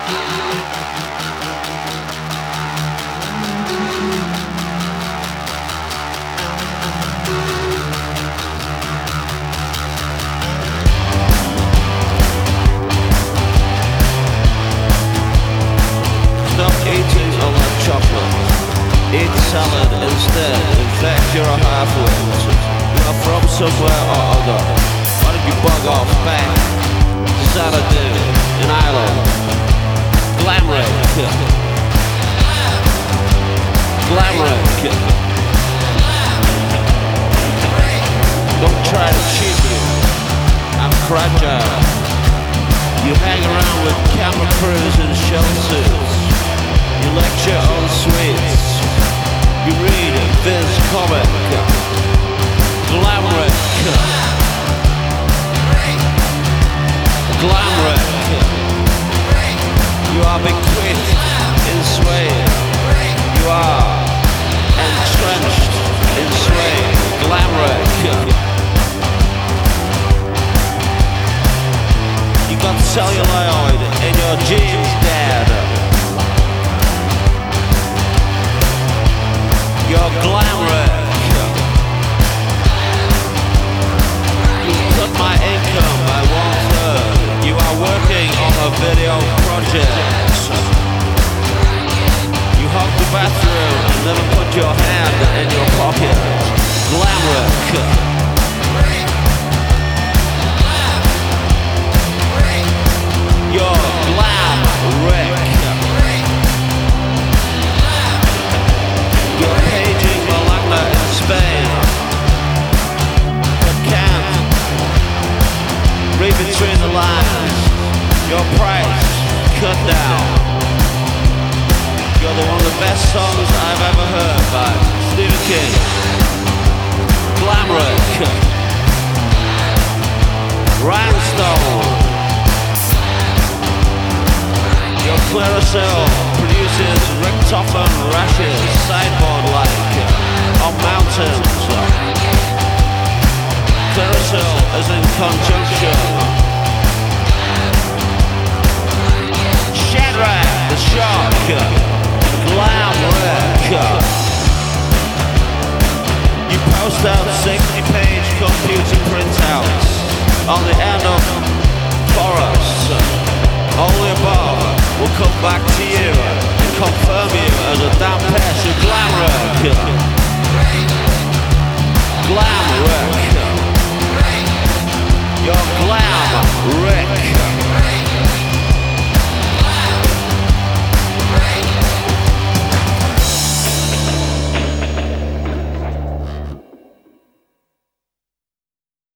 Eat salad instead, in fact you're a half-wit. You are from somewhere or other. Why don't you bug off back to Xanadu in Ireland? Glamrick. Glamrick. Don't try to cheat me, I'm fragile. You hang around with camera crews in shell suits. You lecture on sweets. You read Viz comic. Glamrick. Glamrick. You are bequeathed in Swade. You are entrenched in Swade. Glamrick. You got celluloid in your jeans, Dad. You're Glamrick. You cut my income by 1/3. You are working on a video project. You hug the bathroom and never put your hand in your pocket. Glamrick. You're Glamrick. You're paging Malacca in Spain, but can't read between the lines. Your price cut down. You're one of the best songs I've ever heard by Stephen King. Glamrick. Rhinestone. Your Claricel produces Rick Topham rashes, sideboard-like, on mountains. Claricel is in conjunction. Shadrach the Shark. Glamrick. You post out 60-page computer printouts on the end of forests. Only above will come back to you and confirm you as a damn pest of Glamrick. Glamrick. You're Glam.